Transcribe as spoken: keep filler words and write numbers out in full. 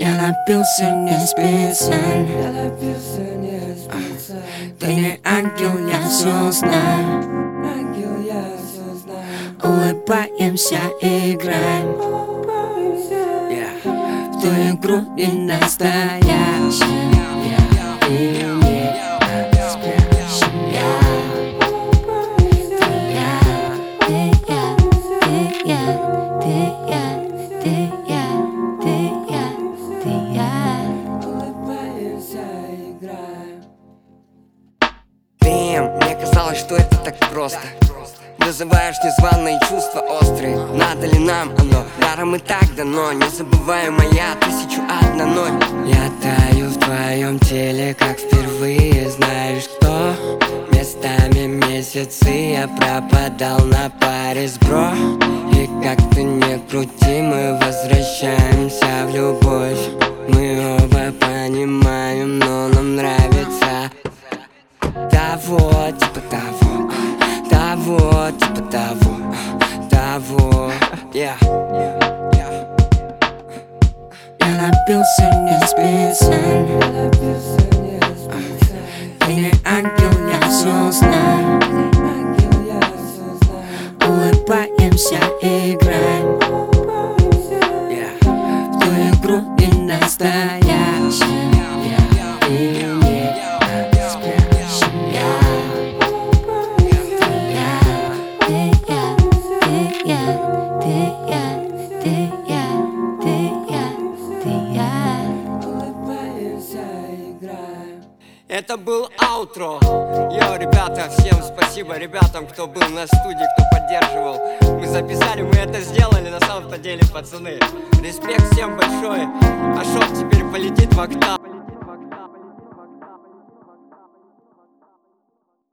Я напился не специально. Ты не ангел, я все знаю. Улыбаемся, играем в ту игру не настоящая. Ты не настоящая. Ты я, ты я, ты я, ты я, ты я, ты я, ты я. Улыбаемся, играем. Дэм, мне казалось, что это так просто. Вызываешь незваные чувства острые. Надо ли нам оно? Даром и так дано. Не забывай, моя тысячу одна ноль. Я таю в твоем теле, как впервые. Знаешь кто? Местами месяцы я пропадал на паре с бро. И как ты не крути, мы возвращаемся в любовь. Мы оба понимаем, но нам нравится того, типа того, того, типа того, того, yeah. Я напился не специально. Ты не ангел, я все знаю. Улыбаемся, играем в ту игру не настоящая. Ты не настоящая. Ты я, ты я, ты я, ты я, ты я, ты я. Улыбаемся, играем. Это был аутро. Йо, ребята, всем спасибо ребятам, кто был на студии, кто поддерживал. Мы записали, мы это сделали, на самом-то деле, пацаны. Респект всем большой. А шоу теперь полетит в октав.